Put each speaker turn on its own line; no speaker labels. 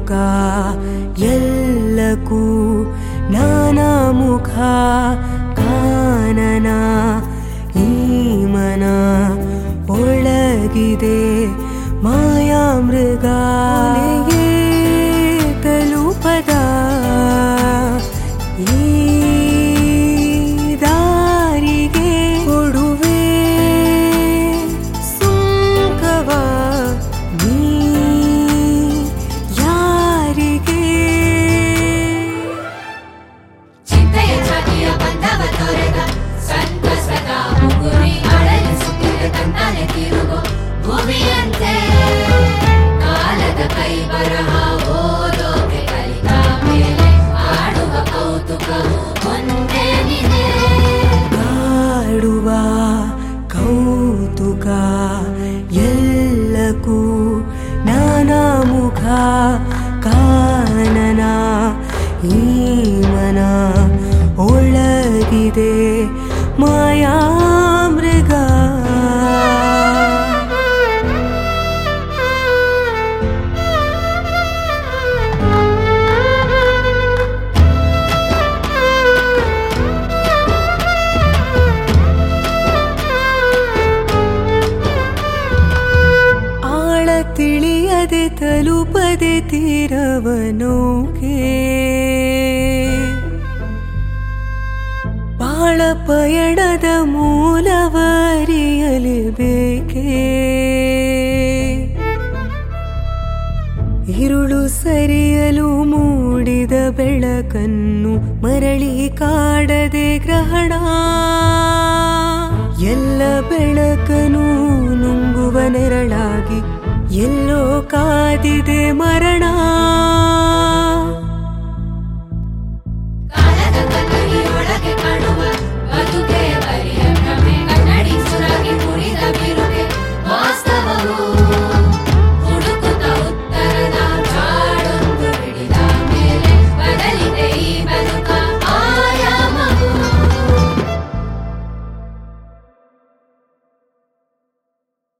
ಕೌತುಕ ಎಲ್ಲಕ್ಕೂ ನಾನಾ ಮುಖ ಕಾನನ ಈ ಮನ ಒಳಗಿದೆ ಮಾಯಾಮೃಗ ತಲುಪದ ಈ ದಾರಿಗೆ ಕೊಡುವೆ ಸುಂಕವ ನೀ ಯಾರಿಗೆ
ಚಿಂತೆಯ ಛಾತಿಯ ಬಂಧವ ತೊರೆದ ಸಂತಸದ ಗುರಿ ಅಳಲಿಸುತ್ತಿದೆ ತಂತಾನೆ ತಿರುಗೋ ಭೂಮಿಯಂತೆ ಕಾಲದ ಕೈ ಬರಹ ಓದೋಕೆ ಕಲಿತ ಮೇಲೆ ಆಡುವ ಕೌತುಕವು ಒಂದೇನಿದೆ
ಕಾಡುವ ಕೌತುಕ ಎಲ್ಲಕ್ಕೂ ನಾನಾ ಮುಖ ಕಾನನ ಈ ಮನ ಒಳಗಿದೆ ಮಾಯಾಮೃಗ ತಿಳಿಯದೆ ತಲುಪದೆ ತೀರವನೋಕೆ ಬಾಳ ಪಯಣದ ಮೂಲವರಿಯಲೇಬೇಕೆ ഇരുಳು ಸರಿಯಲು ಮೂಡಿದ ಬೆಳಕನ್ನು ಮರಳಿ ಕಾಡದೆ ಗ್ರಹಣ ಎಲ್ಲ ಬೆಳಕನು ನುಂಗುವ ನೆರಳಾಗಿ ಎಲ್ಲೋ ಕಾದಿದೆ ಮರಣ